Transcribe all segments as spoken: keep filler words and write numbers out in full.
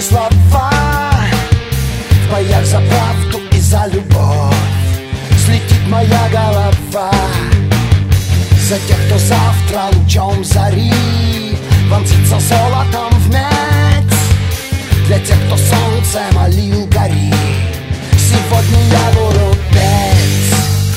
слова в боях за правду и за любовь. Слетит моя голова за тех, кто завтра лучом зари вонзится золотом в медь. Для тех, кто солнце молил, гори. Сегодня я буду петь.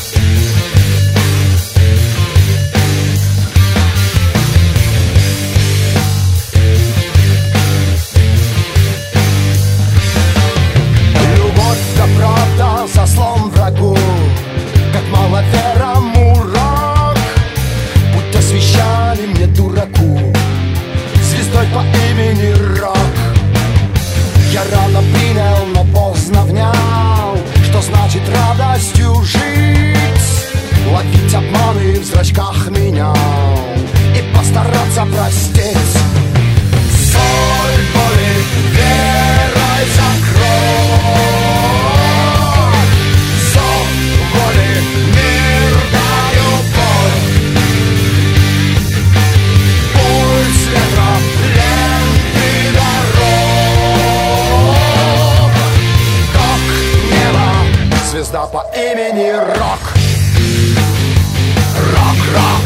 Любовь да правда заслон врагу, как маловерам урок. Будь освещали мне дураку звездой по имени Рок. Я рано принял, но поздно внял, что значит радостью жить, ловить обманы в зрачках меня и постараться простить. Соль боли верой закрой, зов воли мир да любовь. Пульс ветра, ленты дорог, ток неба, звезда по имени Рок. Рок-рок.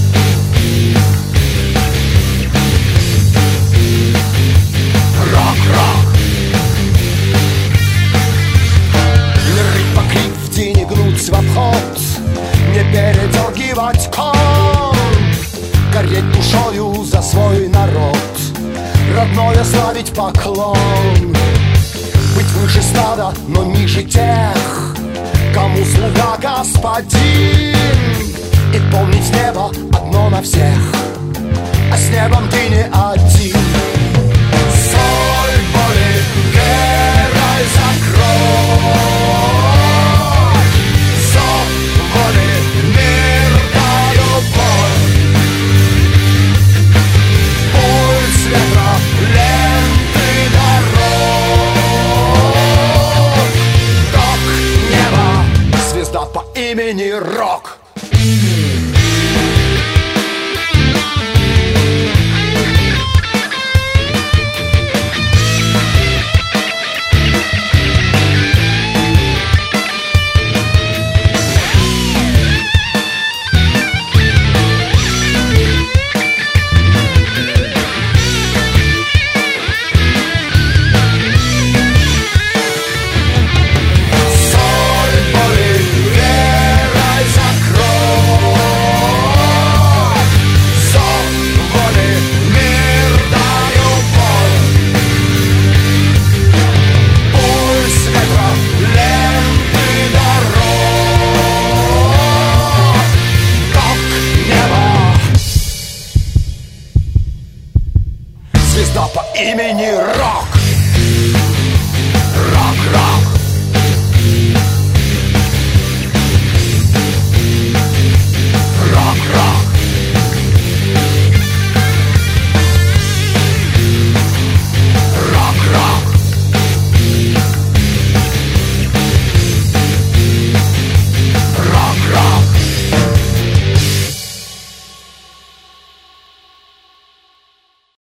Рок-рок. Не рыть по крик в день и гнуть в обход, не передергивать кон, гореть душою за свой народ, родное славить поклон. Быть выше стада, но ниже тех, кому слуга господин, и помнить небо одно на всех, а с небом ты не один. Соль боли верой закрой, зов воли мир да любовь. Пульс ветра, ленты дорог, ток неба, звезда по имени Рок. Звезда по имени Рок.